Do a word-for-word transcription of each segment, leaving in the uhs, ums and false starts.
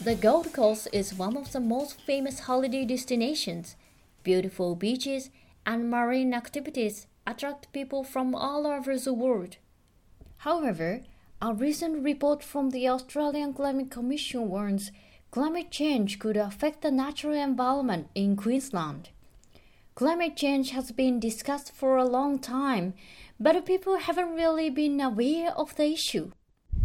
The Gold Coast is one of the most famous holiday destinations. Beautiful beaches and marine activities attract people from all over the world. However, a recent report from the Australian Climate Commission warns climate change could affect the natural environment in Queensland. Climate change has been discussed for a long time, but people haven't really been aware of the issue.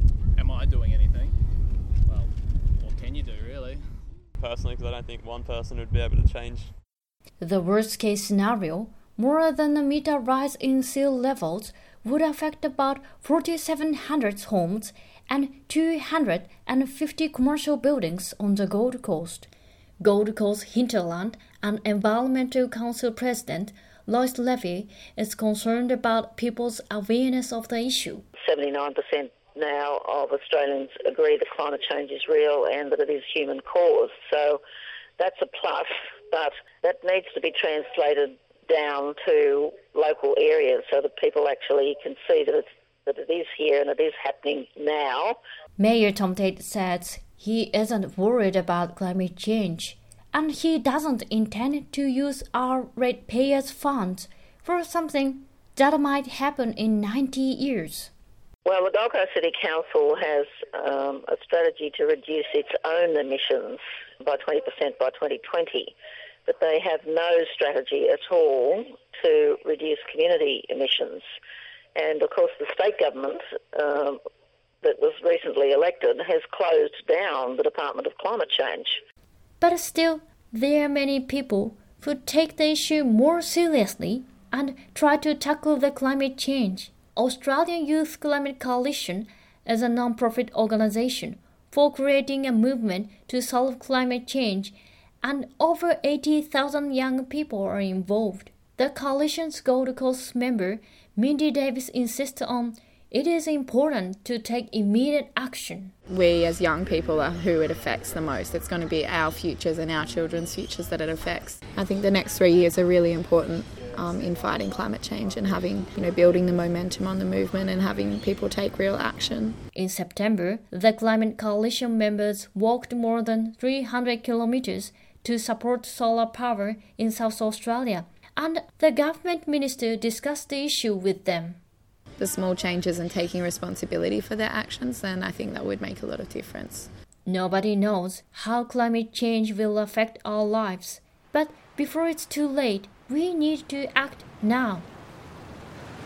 Am I doing anything? Well, what can you do, really? Personally, because I don't think one person would be able to change. The worst-case scenario, more than a meter rise in sea levels, would affect about four thousand seven hundred homes and two hundred fifty commercial buildings on the Gold Coast. Gold Coast Hinterland and Environmental Council President Lois Levy is concerned about people's awareness of the issue. seventy-nine percent now of Australians agree that climate change is real and that it is human caused. So that's a plus, but that needs to be translated down to local areas so that people actually can see that it's, that it is here and it is happening now. Mayor Tom Tate says he isn't worried about climate change, and he doesn't intend to use our ratepayers' funds for something that might happen in ninety years. Well, the Gold Coast City Council has um, a strategy to reduce its own emissions by twenty percent by twenty twenty, but they have no strategy at all to reduce community emissions. And, of course, the state government um, that was recently elected has closed down the Department of Climate Change. But still, there are many people who take the issue more seriously and try to tackle the climate change. Australian Youth Climate Coalition is a non-profit organization for creating a movement to solve climate change, and over eighty thousand young people are involved. The coalition's Gold Coast member, Mindy Davis, insists on it is important to take immediate action. We as young people are who it affects the most. It's going to be our futures and our children's futures that it affects. I think the next three years are really important um, in fighting climate change and having, you know, building the momentum on the movement and having people take real action. In September, the Climate Coalition members walked more than three hundred kilometers to support solar power in South Australia, and the government minister discussed the issue with them. The small changes and taking responsibility for their actions, then I think that would make a lot of difference. Nobody knows how climate change will affect our lives, but before it's too late, we need to act now.